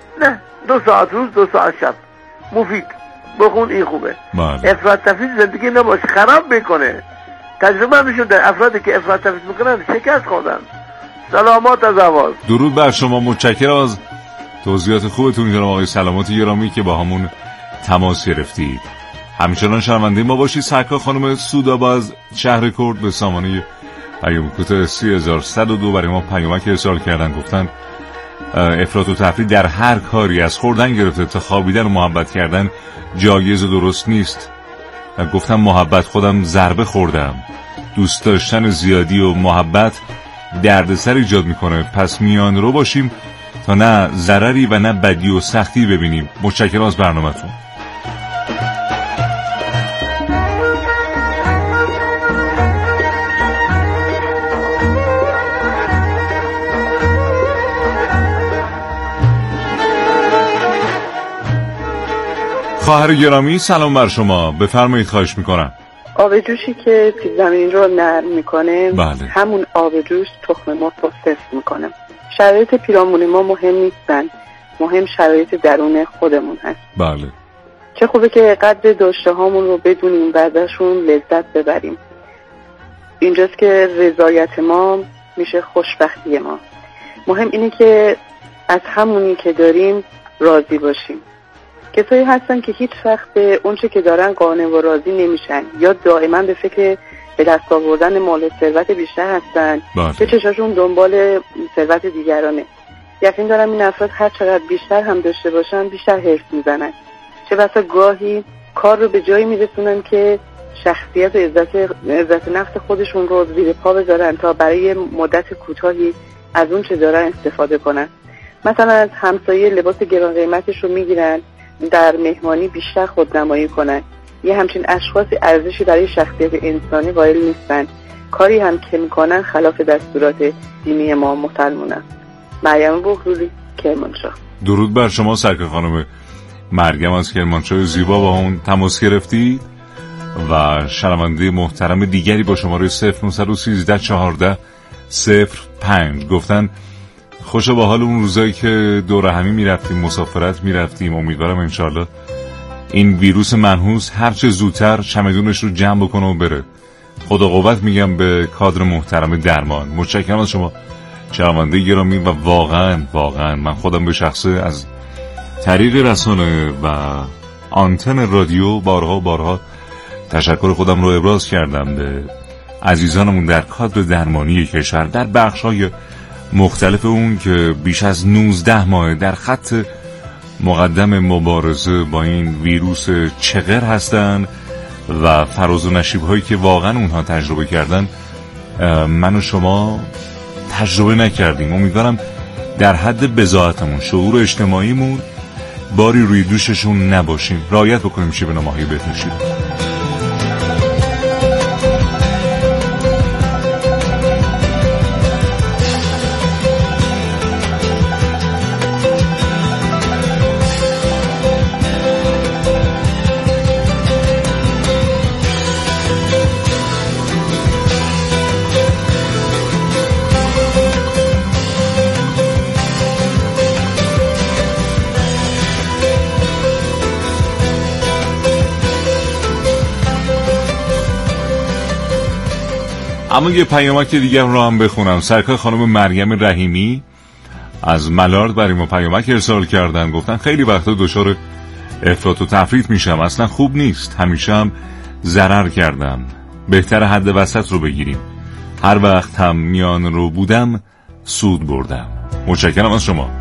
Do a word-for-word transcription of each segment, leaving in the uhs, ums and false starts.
نه، دو ساعت روز دو ساعت شب مفید بخون، این خوبه. بله. افراط تفرید زندگی نباشه، خراب میکنه. تجربه میشون در افرادی که افراط تفرید میکنن شکست خوردن. سلامات از آواز. درود بر شما، متشکرم از توضیحات خوبتون جناب آقای سلامات گرامی که با همون تماس گرفتید. همچنان شنونده ما باشید. سرکار خانم سودابا از شهر کرد به سامانه پیام کوتاه سه هزار و صد و دو برای ما پیامک ارسال کردن. گفتن افراط و تفرید در هر کاری از خوردن گرفته تا خوابیدن و محبت کردن جایز و درست نیست. گفتم محبت، خودم ضربه خوردم. دوست داشتن زیادی و محبت دردسر ایجاد میکنه، پس میان رو باشیم تا نه ضرری و نه بدی و سختی ببینیم. متشکرم از برنامه‌تون. خواهر گرامی سلام بر شما، بفرمایید. خواهش میکنم. آب جوشی که زمین رو نرم میکنه، بله. همون آب جوش تخم مرغ رو سفت میکنه. شرایط پیرامون ما مهم نیستن، مهم شرایط درون خودمون هست. بله. چه خوبه که قدر داشته هامون رو بدونیم و ازشون لذت ببریم. اینجاست که رضایت ما میشه خوشبختی ما. مهم اینه که از همونی که داریم راضی باشیم. کسایی هستن که هیچ وقت به اونچه که دارن قانع و راضی نمیشن، یا دائما به فکر به دست آوردن مال و ثروت بیشتر هستن که چشاشون دنبال ثروت دیگرانه. یقین دارم این افراد هر چقدر بیشتر هم داشته باشن بیشتر حرص میزنن، چه بسا گاهی کار رو به جایی میرسونن که شخصیت و عزت, عزت نفس خودشون رو زیر پا بذارن تا برای مدت کوتاهی از اون چه دارن استفاده کنن. مثلا از همسایه لباس گران قیمتش رو میگیرن، در مهمانی بیشتر خودنمایی کنن. یه همچین اشخاصی ارزشی برای شخصیت انسانی قائل نیستن. کاری هم که میکنن خلاف دستورات دینی ما مسلمانان. مریم بهروزی، کرمانشاه. درود بر شما سرکار خانم مریم از کرمانشاه زیبا، با اون تماس گرفتید. و شنونده محترم دیگری با شماره صفر نه یک سه چهارده صفر پنج گفتن خوشا با حال اون روزایی که دور همی میرفتیم، مسافرت میرفتیم. امیدوارم انشالله این ویروس منحوس هرچه زودتر چمدونش رو جمع بکنه و بره. خدا قوت میگم به کادر محترم درمان. متشکرم از شما شنونده گرامی. و واقعا واقعا من خودم به شخصه از طریق رسانه و آنتن رادیو بارها بارها تشکر خودم رو ابراز کردم به عزیزانمون در کادر درمانی کشور، در بخش‌های مختلف اون که بیش از نوزده ماه در خط مقدم مبارزه با این ویروس چغر هستن و فراز و نشیب هایی که واقعا اونها تجربه کردن من و شما تجربه نکردیم. امیدوارم در حد بضاعتمون، شعور اجتماعیمون باری روی دوششون نباشیم. رعایت بکنیم چی به نماهی بهتشیم. اما یه پیامک دیگه رو هم بخونم. سرکار خانم مریم رحیمی از ملارد برای ما پیامک ارسال کردن. گفتن خیلی وقتا دچار افراط و تفریط میشم، اصلا خوب نیست، همیشه هم ضرر کردم، بهتر حد وسط رو بگیریم. هر وقت هم میان رو بودم سود بردم. متشکرم از شما.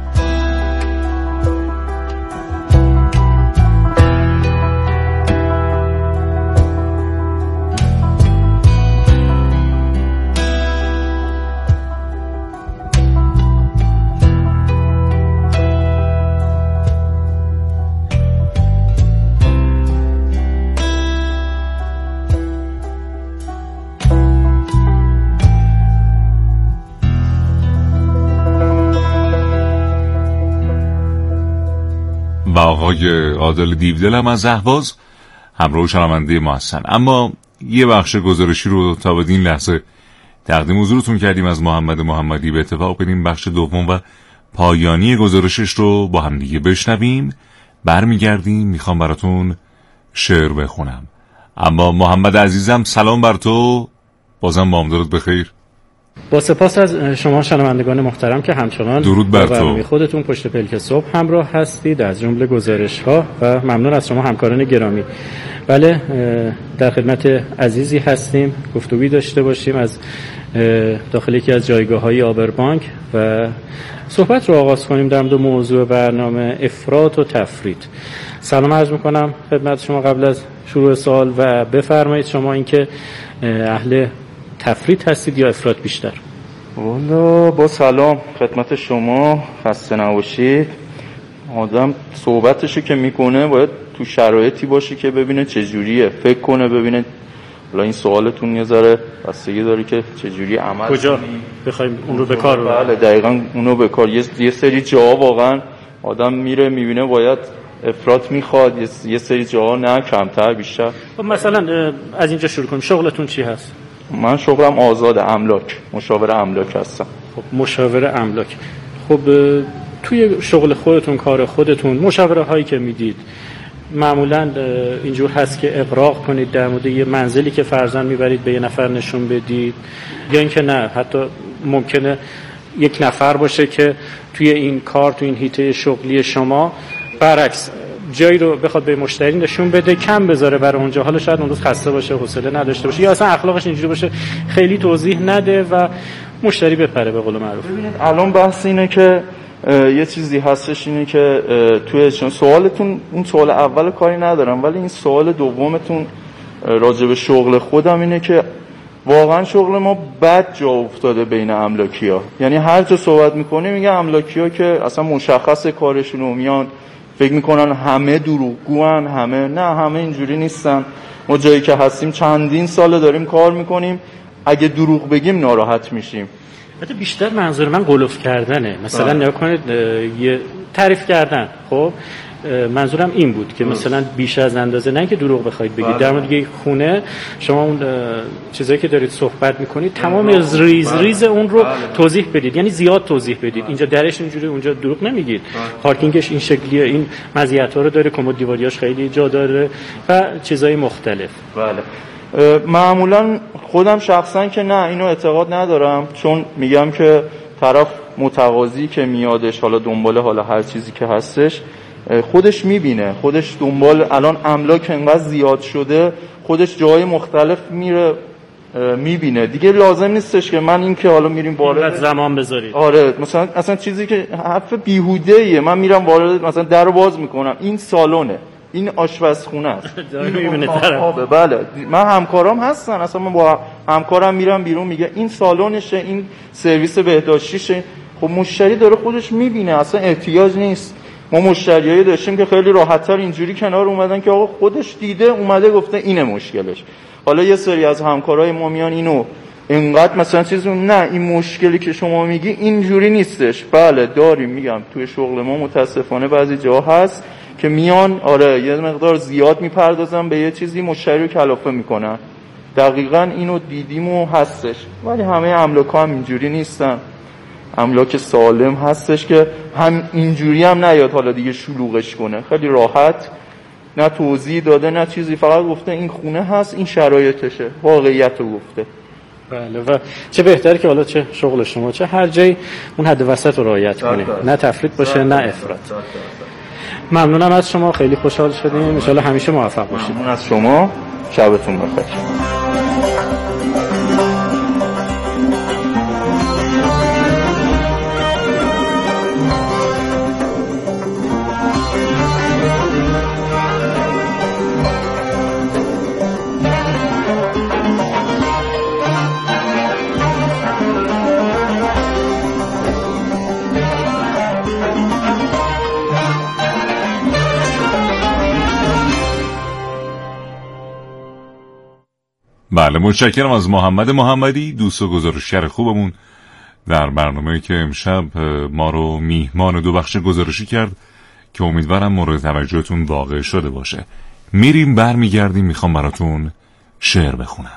و آقای عادل دیودل هم از اهواز همراه شنونده ما هستن. اما یه بخش گزارشی رو تا بدین لحظه تقدیم حضورتون کردیم از محمد محمدی. به اتفاق بدیم بخش دوم و پایانی گزارشش رو با هم دیگه بشنویم. برمیگردیم میخوام براتون شعر بخونم. اما محمد عزیزم سلام بر تو، بازم بامدادت بخیر. با سپاس از شما شنوندگان محترم که همچنان درود بر تو. خودتون پشت پلک صبح همراه هستید از جمله گزارش ها و ممنون از شما همکاران گرامی. بله در خدمت عزیزی هستیم، گفتگویی داشته باشیم از داخل یکی از جایگاه‌های آبربانک و صحبت رو آغاز کنیم در مورد موضوع برنامه افراط و تفریط. سلام عرض میکنم خدمت شما قبل از شروع سوال و بفرمایید شما اینکه اهل تفریط هستید یا افراط بیشتر؟ والا با سلام خدمت شما، خسته نباشید. آدم صحبتشو که میکنه باید تو شرایطی باشه که ببینه چجوریه، فکر کنه ببینه. حالا این سوالتون یه ذره بستگی داره که چجوری عمل کجا کنی، بخوایم اون رو به کار ببریم. بله دقیقاً اونو به کار. یه سری جاها واقعا آدم میره میبینه باید افراط میخواد، یه سری جاها نه، کمتر بیشتر. خب مثلا از اینجا شروع کنیم، شغلتون چی هست؟ من شغلم آزاد املاک، مشاور املاک هستم. خب مشاور املاک. خب توی شغل خودتون، کار خودتون، مشاوره هایی که میدید معمولا اینجور هست که اغراق کنید در مورد یه منزلی که فرضاً میبرید به یه نفر نشون بدید، یا اینکه نه حتی ممکنه یک نفر باشه که توی این کار، توی این حیطه شغلی شما برعکس جایی رو بخواد به مشتری نشون بده کم بذاره برای اونجا، حالا شاید اون روز خسته باشه، حوصله نداشته باشه، یا اصلا اخلاقش اینجوری باشه خیلی توضیح نده و مشتری بپره به قول معروف. ببینید الان بحث اینه که یه چیزی هستش اینه که توی سوالتون، اون سوال اول کاری ندارم، ولی این سوال دومتون راجع به شغل خودم اینه که واقعا شغل ما بد جا افتاده بین املاکی‌ها. یعنی هر جا صحبت می‌کنی میگه املاکی‌ها که اصلا مشخص کارشون رو میان فکر میکنن همه دروغگوان، همه نه، همه اینجوری نیستن. ما جایی که هستیم چندین ساله داریم کار میکنیم، اگه دروغ بگیم ناراحت میشیم. البته بیشتر منظور من قلوف کردنه. مثلا نگاه کنید یه تعریف کردن، خب منظورم این بود که مثلا بیش از اندازه، نه که دروغ بخواید بگید در مورد یک خونه شما اون چیزایی که دارید صحبت میکنید تمام از ریز ریز اون رو توضیح بدید، یعنی زیاد توضیح بدید. اینجا درش اینجوری، اونجا دروغ نمیگید، پارکینگش این شکلیه، این مزیت‌ها رو داره، کمد دیواریاش خیلی جا داره و چیزای مختلف. بله معمولا خودم شخصا که نه، اینو اعتقاد ندارم، چون میگم که طرف متقاضی که میادش حالا دنبال حالا هر چیزی که هستش خودش میبینه، خودش دنبال الان املاک انقدر زیاد شده، خودش جای مختلف میره میبینه دیگه. لازم نیستش که من این که حالا میریم وارد زمان بذارید. آره مثلا اصلا چیزی که حرف بیهوده ایه، من میرم وارد مثلا در رو باز میکنم، این سالونه، این آشپزخونه است، این آبه. بله من همکارام هستن، اصلا من با همکارم میرم بیرون میگه این سالونشه، این سرویس بهداشتیشه. خب مشتری داره خودش میبینه، اصلا احتیاج نیست. ما مشتریایی داشتیم که خیلی راحت‌تر اینجوری کنار اومدن که آقا خودش دیده اومده گفته اینه مشکلش. حالا یه سری از همکارای ما میان اینو اینقدر مثلا چیزو نه، این مشکلی که شما میگی اینجوری نیستش. بله داریم، میگم توی شغل ما متاسفانه بعضی جا هست که میان آره یه مقدار زیاد میپردازن به یه چیزی، مشتری رو کلافه میکنن. دقیقاً اینو دیدیم و هستش، ولی همه املاک‌ها هم اینجوری نیستن. املاک سالم هستش که هم اینجوری هم نیاد حالا دیگه شلوغش کنه، خیلی راحت، نه توضیح داده نه چیزی، فقط گفته این خونه هست، این شرایطشه، واقعیت رو گفته. بله و چه بهتره که حالا چه شغل شما چه هر جایی اون حد وسط رو رعایت کنید، نه تفریط باشه نه افراط. ممنونم از شما، خیلی خوشحال شدیم، ان شاءالله همیشه موفق باشید. ممنون از شما، شبتون بخیر. بله متشکرم از محمد محمدی، دوست و گزارشگر خوبمون در برنامه‌ای که امشب ما رو میهمان دو بخش گزارشی کرد که امیدوارم مورد توجهتون واقع شده باشه. میریم برمیگردیم، میخوام براتون شعر بخونم.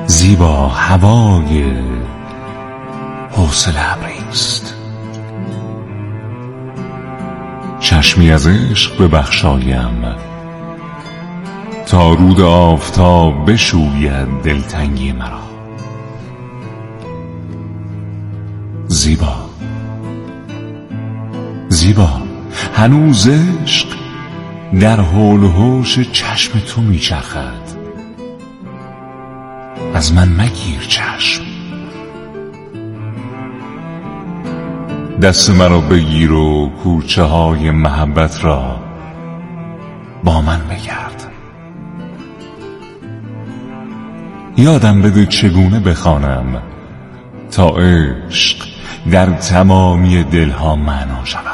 زیبا هوای حوصله ابریست. چشمی از عشق ببخشایم تا رود آفتاب بشوید دلتنگی مرا. زیبا زیبا هنوز عشق در حول و حوش چشم تو میچرخد. از من مگیر چشم، دست مرا بگیر و کوچه های محبت را با من بگرد. یادم بده چگونه بخوانم تا عشق در تمامی دلها معنا شود.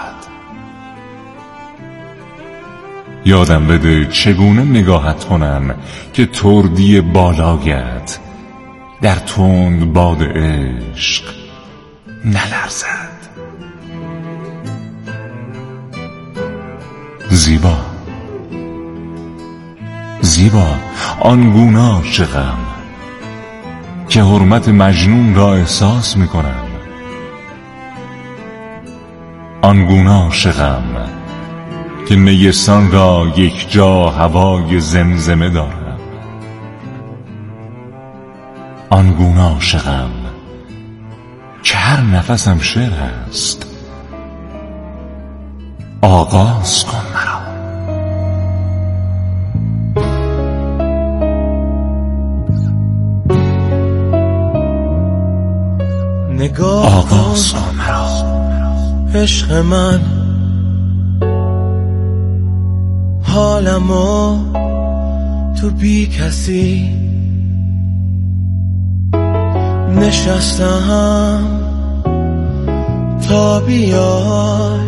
یادم بده چگونه نگاهت کنم که تردی بالایت در تند باد عشق نلرزد. زیبا زیبا آنگونه عاشقم که حرمت مجنون را احساس می کنم. آنگونه عاشقم که نیستان را یک جا هوای زمزمه دارم. آنگونه عاشقم که هر نفسم شعر است. آغاز کن مرا. نگاه آغاز کن مرا عشق من، حالمو تو بی کسی نشستم تا بیای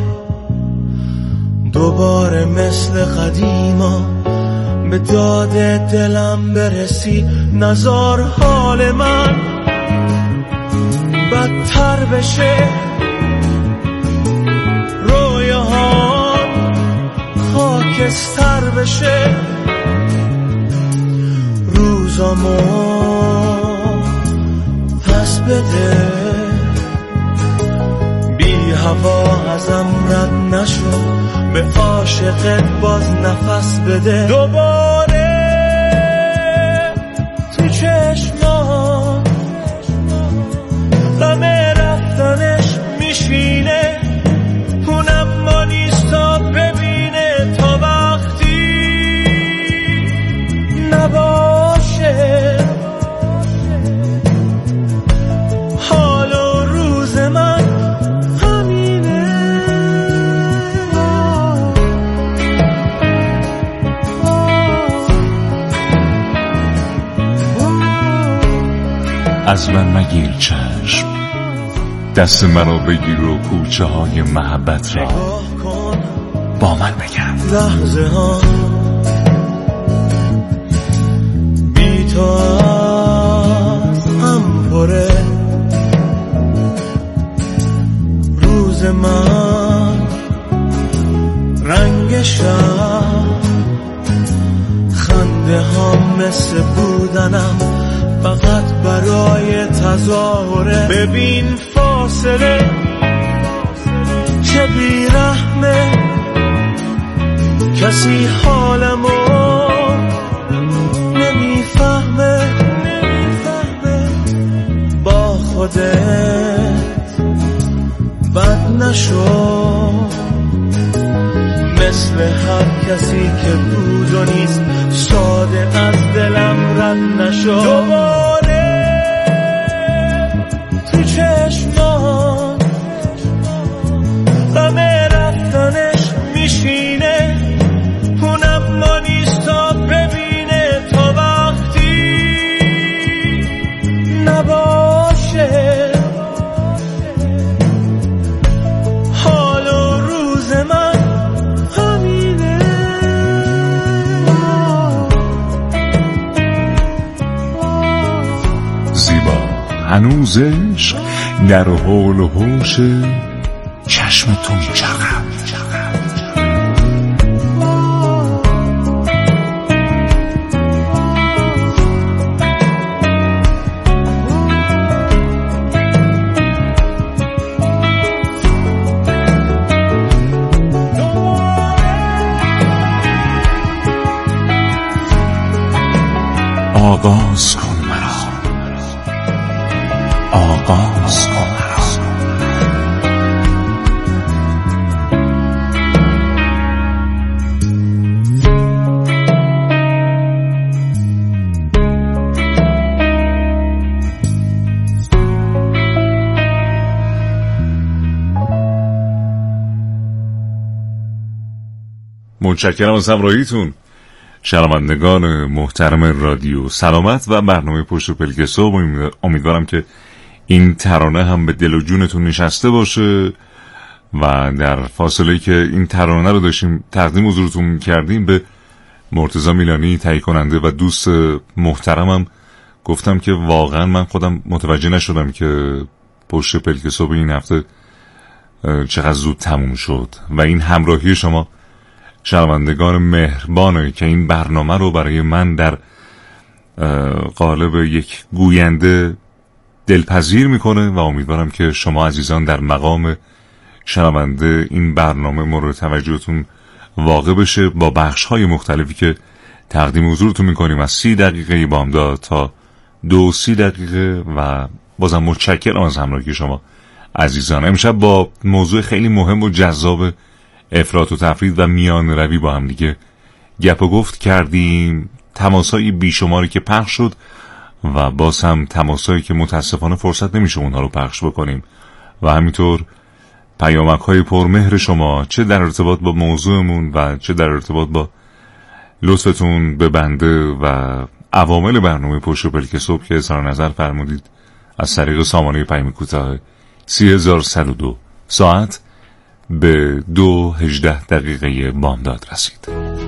دوباره مثل قدیما به داد دلم برسی. نزار حال من بدتر بشه، رویاهام خاکستر بشه، روزامو پس بده، بی هوا ازم رد نشو، به عاشقت باز نفس بده. دوباره تو چشمان غم رفتنش میشینه، اونم ما نیست تا ببینه تا وقتی نباشه. حال و روز من همینه. از من مگیر چشم، دست مرا بگیر و کوچه های محبت را با من بگرد. لحظه ها بی تو از هم پره، روز من رنگ شب، خنده ها مثل بودنم فقط برای تظاهره. ببین فاصله چه بیرحمه، کسی حالمو نمیفهمه. با خودت بد نشو، مثل هر کسی که بود و نیست، ساده از دلم رد نشو. دوباره تو چشمان غم رفتنش میشینه، اونم ما نیست تا ببینه تا وقتی نباشه. حال و روز من همینه. زیبا هنوز عشق در حول و حوش چشم تو میچرخد. آغاز کن مرا، آغاز کن مرا. متشکرم از همراهیتون شنوندگان محترم رادیو سلامت و برنامه پشت پلک صبح. امیدوارم که این ترانه هم به دل و جونتون نشسته باشه و در فاصله که این ترانه رو داشتیم تقدیم حضورتون کردیم به مرتضی میلانی تهیه کننده و دوست محترمم گفتم که واقعا من خودم متوجه نشدم که پشت پلک صبح این هفته چقدر زود تموم شد و این همراهی شما شنوندگان مهربانه که این برنامه رو برای من در قالب یک گوینده دلپذیر میکنه و امیدوارم که شما عزیزان در مقام شنونده این برنامه مورد توجهتون واقع بشه با بخش‌های مختلفی که تقدیم حضورتون میکنیم از سی دقیقه بامداد تا دو سی دقیقه و بازم متشکرم از همراهی شما عزیزان. امشب با موضوع خیلی مهم و جذاب افراط و تفرید و میان روی با هم دیگه گپ و گفت کردیم. تماسایی بیشماری که پخش شد و باز هم تماسایی که متاسفانه فرصت نمیشه اونها رو پخش بکنیم و همینطور پیامک های پرمهر شما چه در ارتباط با موضوعمون و چه در ارتباط با لطفتون به بنده و عوامل برنامه پشت پلک صبح که اظهار نظر فرمودید از طریق سامانه پیام کوتاه سی هزار و صد و دو ساعت به دو هجده دقیقه بامداد رسید.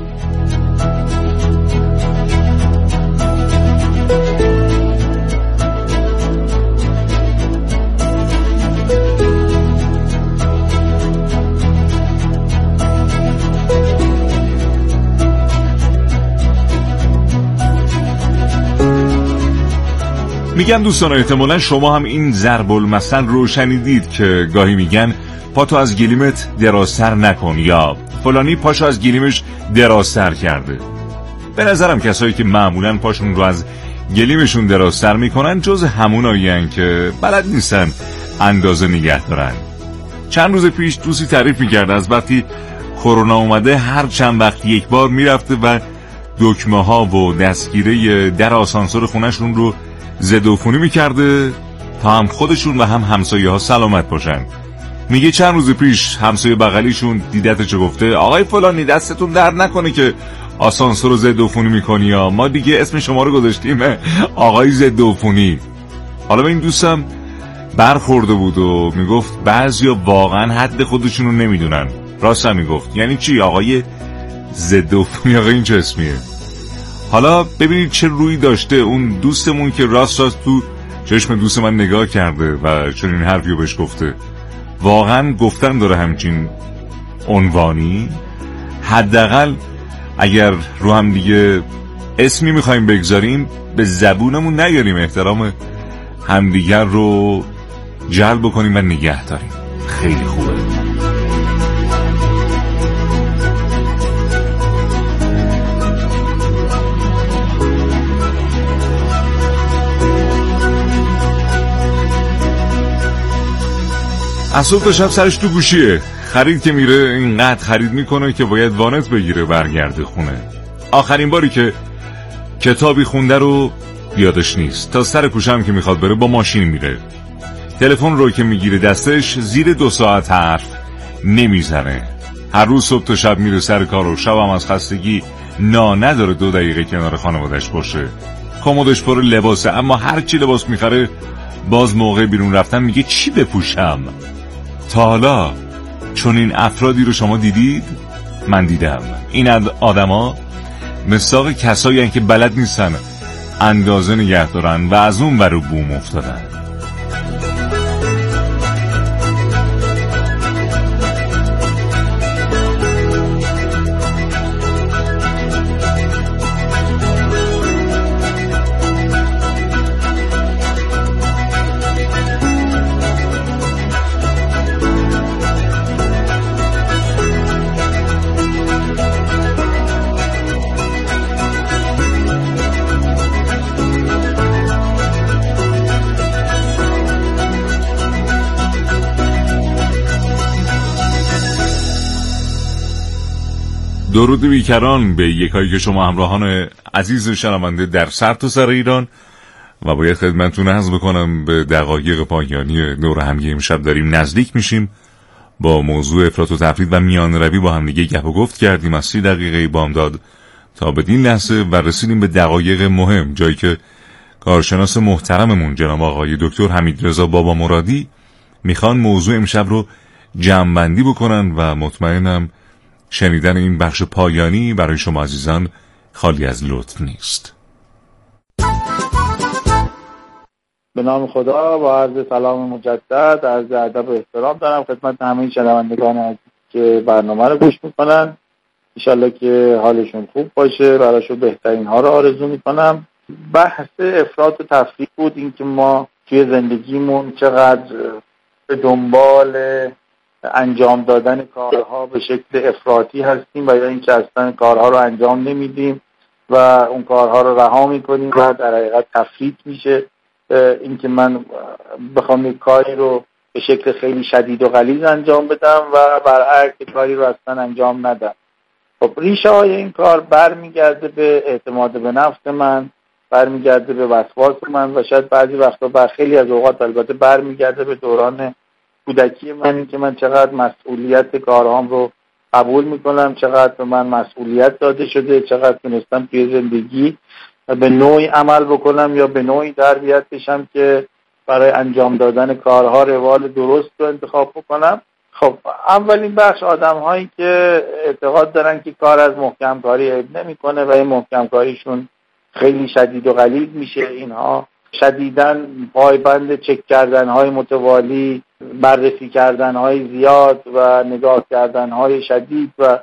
میگم دوستان احتمالا شما هم این ضرب المثل رو شنیدید که گاهی میگن پاتو از گلیمت درازتر نکن یا فلانی پاشو از گلیمش درازتر کرده. به نظرم کسایی که معمولا پاشون رو از گلیمشون درازتر میکنن جز همونایی هن که بلد نیستن اندازه نگه دارن. چند روز پیش دوستی تعریف میکرد از وقتی کرونا اومده هر چند وقت یک بار میرفته و دکمه ها و دستگیره در آسانسور خونهشون رو ضدعفونی میکرده تا هم خودشون و هم همسایه ها سلامت باشن. میگه چند روز پیش همسایه بغلیشون دیدت چه گفته آقای فلانی دستتون درد نکنه که آسانسور رو ضدعفونی میکنی یا ما دیگه اسم شما رو گذاشتیم آقای ضدعفونی. حالا به این دوستم برخورده بود و میگفت بعضیا واقعا حد خودشون رو نمیدونن. راست هم میگفت. یعنی چی آقای ضدعفونی؟ آقای این چه اسمیه؟ حالا ببینید چه روی داشته اون دوستمون که راست راست تو چشم دوست من نگاه کرده و چنین حرفی رو بهش گفته. واقعا گفتن داره همچین عنوانی. حداقل اگر رو هم دیگه اسمی میخوایم بگذاریم به زبونمون نیاریم، احترام همدیگر رو جلب کنیم و نگه داریم. خیلی خوبه. از صبح تا شب سرش تو گوشیه. خرید که میره اینقدر خرید میکنه که باید وانت بگیره برگرده خونه. آخرین باری که کتابی خونده رو یادش نیست. تا سر کوچه هم که میخواد بره با ماشین میره. تلفن رو که میگیره دستش زیر دو ساعت حرف نمیزنه. هر روز صبح تا شب میره سر کار و شب هم از خستگی نا نداره دو دقیقه کنار خانوادش باشه. کمدش پر لباسه اما هر چی لباس میخره باز موقع بیرون رفتن میگه چی بپوشم. تا حالا چون این افرادی رو شما دیدید؟ من دیدم. این آدما مثاق کسایی هستن که بلد نیستن اندازه نگه دارن و از اون ور بوم افتادن. درود بیکران به یکایی که شما همراهان عزیز شنونده در سرتاسر ایران و باید خدمتتون عرض بکنم به دقایق پایانی دور همی امشب داریم نزدیک میشیم. با موضوع افراط و تفرید و میان روی با هم دیگه گپ و گفت کردیم از سی دقیقه بامداد تا بدین لحظه و رسیدیم به دقایق مهم، جایی که کارشناس محترممون جناب آقای دکتر حمیدرضا بابا مرادی میخوان موضوع امشب رو جمع‌بندی بکنن و مطمئنم شنیدن این بخش پایانی برای شما عزیزان خالی از لطف نیست. به نام خدا با عرض سلام مجدد، عرض ادب و احترام دارم خدمت همه شنوندگان عزیز که برنامه رو گوش میکنن. انشالله که حالشون خوب باشه، براشون بهترین ها رو آرزو میکنم. بحث افراط و تفریط بود، این که ما توی زندگیمون چقدر به دنبال انجام دادن کارها به شکل افراطی هستیم و یا اینکه اصلا کارها رو انجام نمیدیم و اون کارها رو رها میکنیم و در حقیقت تفریط میشه. اینکه من بخوام یک کاری رو به شکل خیلی شدید و غلیظ انجام بدم و برعکس کاری رو اصلا انجام ندم. خب ریشه های این کار برمیگرده به اعتماد به نفس من، برمیگرده به وسواس من و شاید بعضی وقتا بر خیلی از اوقات البته برمیگرده به دوران کودکی من، این که من چقدر مسئولیت کارهام رو قبول میکنم، چقدر به من مسئولیت داده شده، چقدر تونستم توی زندگی به نوعی عمل بکنم یا به نوعی تربیت بشم که برای انجام دادن کارها روال درست رو انتخاب بکنم. خب اولین بخش آدم هایی که اعتقاد دارن که کار از محکم کاری عیب نمیکنه و این محکم کاریشون خیلی شدید و غلیظ میشه. اینها شدیداً پایبند چک کردن های متوالی، بررسی کردن های زیاد و نگاه کردن های شدید و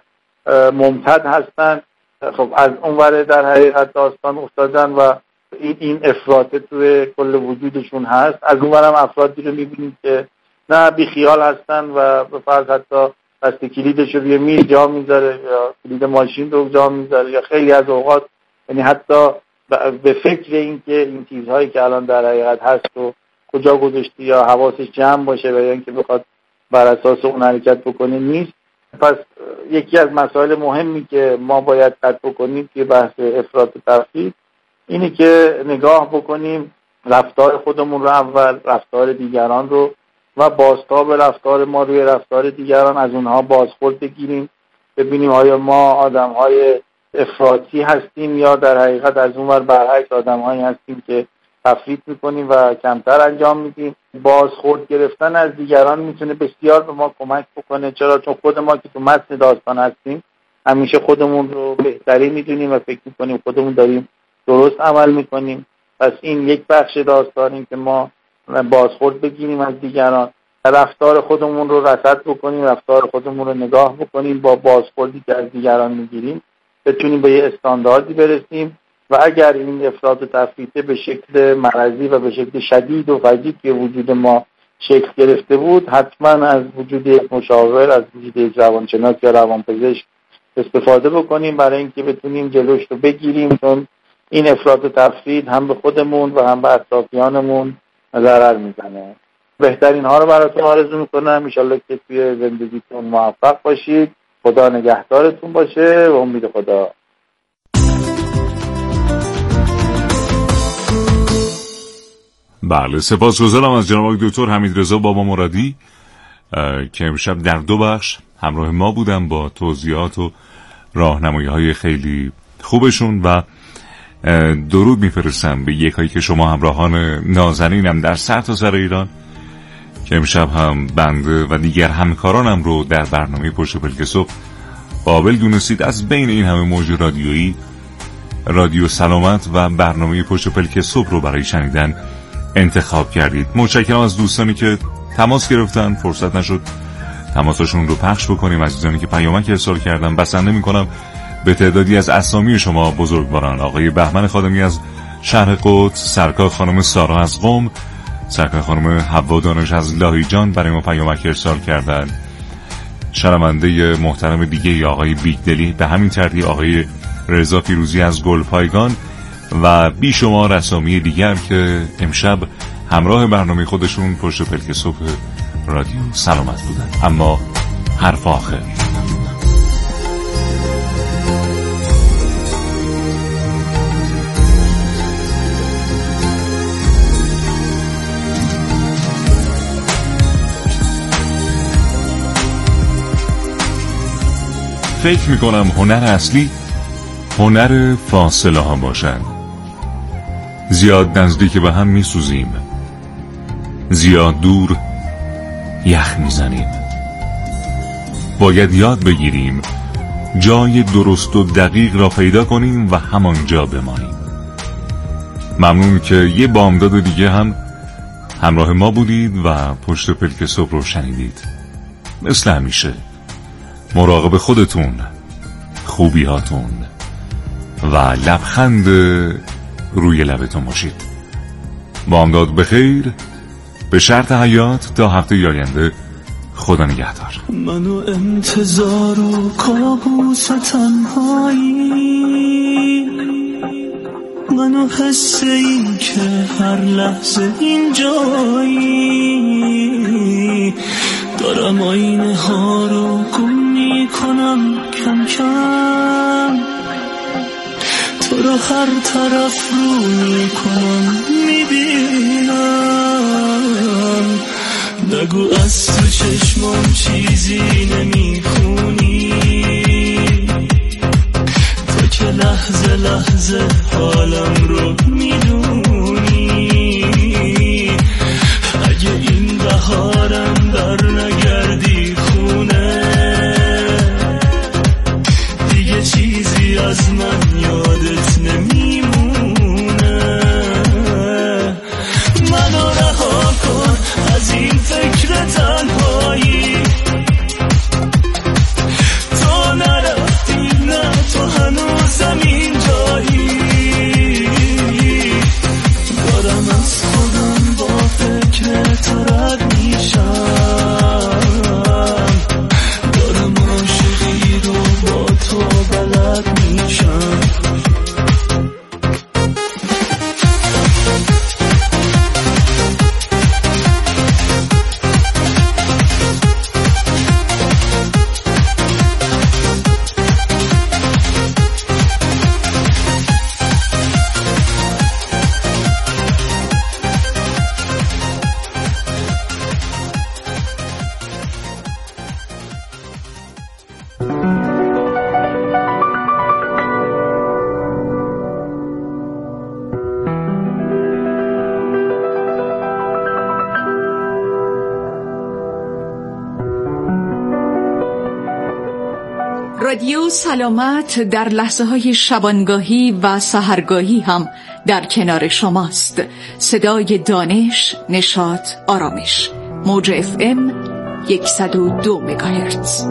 ممتد هستن. خب از اونور در حقیقت داستان افتادن و این این افراط توی کل وجودشون هست. از اونورم افرادی رو میبینید که نه بیخیال هستن و به فرض حتی دست کلیدش رو روی میز جا میذاره یا کلید ماشین رو جا میذاره یا خیلی از اوقات یعنی حتی به فکر این که این چیزهایی که الان در حقیقت هست و کجا گذاشتی یا حواسش جمع باشه و یا اینکه بخواد بر اساس اون حرکت بکنه نیست. پس یکی از مسائل مهمی که ما باید قطع بکنیم که بحث افراط و تفریط اینه که نگاه بکنیم رفتار خودمون رو اول، رفتار دیگران رو و بازتاب رفتار ما روی رفتار دیگران از اونها بازخورد بگیریم، ببینیم آیا ما آدم‌های افراطی هستیم یا در حقیقت از اونور برعکس آدم‌هایی هستیم که تفریط میکنیم و کمتر انجام میدیم. بازخورد گرفتن از دیگران میتونه بسیار به ما کمک بکنه. چرا؟ چون خود ما که تو متن داستان هستیم همیشه خودمون رو بهتری میدونیم و فکر میکنیم خودمون داریم درست عمل میکنیم. پس این یک بخش داستانی که ما بازخورد بگیریم از دیگران، رفتار خودمون رو رصد بکنیم، رفتار خودمون رو نگاه بکنیم، با بازخوردی که از دیگران میگیریم بتونیم به یه استانداردی برسیم و اگر این افراط و تفریط به شکل مرضی و به شکل شدید و فجیع که وجود ما شکل گرفته بود، حتما از وجود یک مشاور، از وجود یک روانشناس یا روانپزشک استفاده بکنیم برای اینکه بتونیم جلوش رو بگیریم، چون این افراط و تفریط هم به خودمون و هم به اطرافیانمون ضرر میزنه. بهترین ها رو براتون آرزو میکنم. ان شاءالله که توی زندگیتون موفق باشید. خدا نگهدارتون باشه و امید خدا. بله، سپاسگزارم از جناب دکتر حمیدرضا بابا مرادی که امشب در دو بخش همراه ما بودن با توضیحات و راهنمایی‌های خیلی خوبشون و درود میفرستم به یکایی که شما همراهان نازنینم در سرتاسر ایران که امشب هم بنده و دیگر همکارانم رو در برنامه پشت پلک صبح قابل دونستید. از بین این همه موج رادیویی، رادیو سلامت و برنامه پشت پلک صبح رو برای شنیدن انتخاب کردید. متشکرم از دوستانی که تماس گرفتن، فرصت نشد تماساشون رو پخش بکنیم. عزیزانی که پیامک ارسال کردن، بسنده میکنم به تعدادی از اسامی شما بزرگواران: آقای بهمن خادمی از شهر قدس، سرکار خانم سارا از قم، سرکار خانم حوا دانش از لاهیجان برای ما پیامک ارسال کردن. شنونده محترم دیگه آقای بیگدلی، به همین ترتیب آقای رضا فیروزی از گلپایگان و بیشمار اسامی دیگر که امشب همراه برنامه خودشون پشت پلک صبح رادیو سلامت بودن. اما حرف آخر فکر میکنم هنر اصلی هنر فاصله ها باشد. زیاد نزدیک به هم میسوزیم، زیاد دور یخ میزنیم. باید یاد بگیریم جای درست و دقیق را پیدا کنیم و همانجا بمانیم. ممنون که یه بامداد دیگه هم همراه ما بودید و پشت پلک صبح رو شنیدید. مثل همیشه مراقب خودتون، خوبی هاتون و لبخند روی لبتون باشید. بامداد بخیر، به شرط حیات تا هفته آینده. خدا نگهدار. منو انتظار و کابوس تنهایی، منو حس این که هر لحظه اینجایی، دارم آینه ها رو گم میکنم کم کم، تو رو هر طرف رو میکنم میبینم. نگو از تو چشمام چیزی نمیخونی، تو که لحظه لحظه حالم رو میدونی. اگه این بهارم بر نگردی خونه، دیگه چیزی از من یادت نمیمونه. منو رها کن از این فکر تنهایی، تو نرفتی، نه تو هنوزم اینجایی. دارم از خودم با فکر تو رد میشم، دارم عاشقی رو با تو بلد میشم. رادیو سلامت در لحظه های شبانگاهی و سحرگاهی هم در کنار شماست. صدای دانش، نشاط، آرامش. موج اف ام صد و دو مگاهرتز.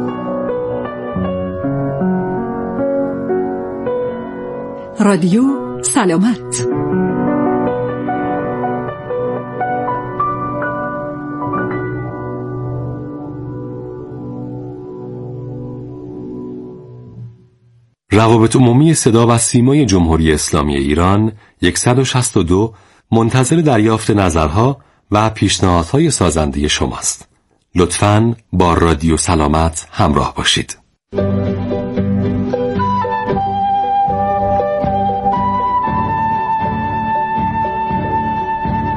رادیو سلامت. روابط عمومی صدا و سیمای جمهوری اسلامی ایران صد و شصت و دو منتظر دریافت نظرها و پیشنهادهای سازنده شماست. لطفاً با رادیو سلامت همراه باشید.